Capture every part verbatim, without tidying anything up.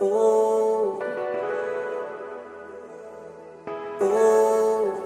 Oh, oh.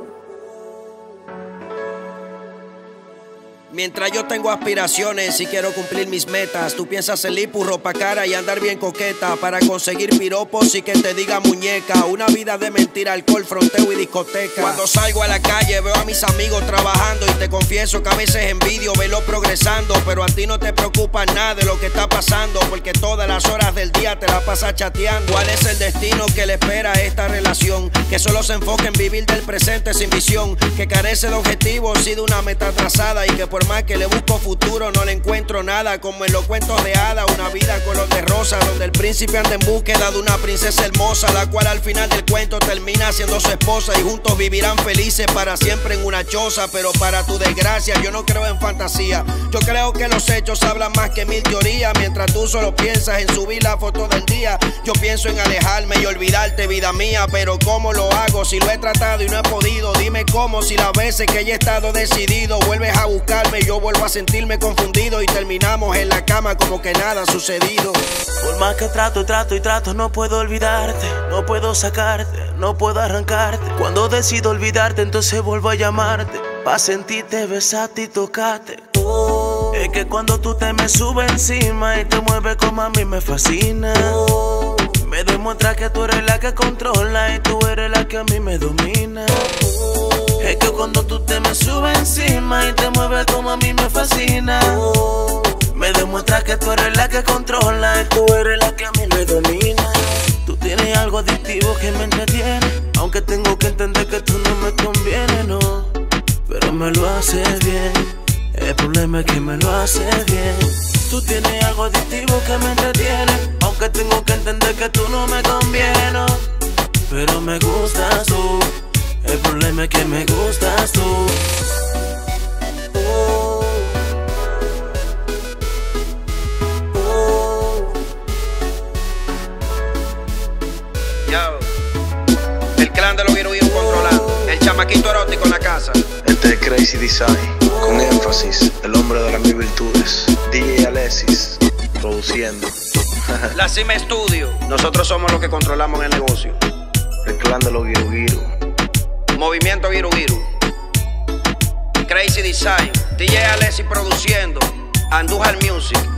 Mientras yo tengo aspiraciones y quiero cumplir mis metas, tú piensas en lipu, ropa cara y andar bien coqueta para conseguir piropos y que te diga muñeca. Una vida de mentira, alcohol, fronteo y discoteca. Cuando salgo a la calle veo a mis amigos trabajando y te confieso que a veces envidio verlos progresando, pero a ti no te preocupa nada de lo que está pasando porque todas las horas del día te la pasas chateando. ¿Cuál es el destino que le espera a esta relación? Que solo se enfoque en vivir del presente sin visión, que carece de objetivos y de una meta trazada, y que por más que le busco futuro no le encuentro nada, como en los cuentos de hadas, una vida color de rosa donde el príncipe anda en búsqueda de una princesa hermosa, la cual al final del cuento termina siendo su esposa y juntos vivirán felices para siempre en una choza. Pero para tu desgracia yo no creo en fantasía, yo creo que los hechos hablan más que mil teorías. Mientras tú solo piensas en subir la foto del día, yo pienso en alejarme y olvidarte, vida mía. Pero ¿cómo lo hago si lo he tratado y no he podido? Dime cómo si las veces que ya he estado decidido vuelves a buscarme, yo vuelvo a sentirme confundido y terminamos en la cama como que nada ha sucedido. Por más que trato, trato y trato, no puedo olvidarte, no puedo sacarte, no puedo arrancarte. Cuando decido olvidarte, entonces vuelvo a llamarte, pa' sentirte, besarte y tocarte. Oh, es que cuando tú te me subes encima y te mueves como a mí me fascina. Oh, me demuestra que tú eres la que controla y tú eres la que a mí me domina. Oh, es que cuando tú te me subes encima y te mueves como a mí me fascina. Oh, me demuestra que tú eres la que controla y tú eres la que a mí me domina. Tú tienes algo adictivo que me entretiene, aunque tengo que entender que tú no me conviene, no. Pero me lo haces bien, el problema es que me lo haces bien. Tú tienes algo adictivo que me entretiene, aunque tengo que entender que tú no me conviene, no. Pero me gustas tú, el problema es que me gustas tú. Oh, oh. Yo, el clan de los Viru Viru controlando, el chamaquito erótico en la casa. Este es Crazy Design, con énfasis, el hombre de las mil virtudes. D J Alexis, produciendo. La Cima Studio, nosotros somos los que controlamos el negocio. El clan de los Viru Viru. Movimiento Viru Viru. Crazy Design, D J Alexis produciendo, Andújar Music.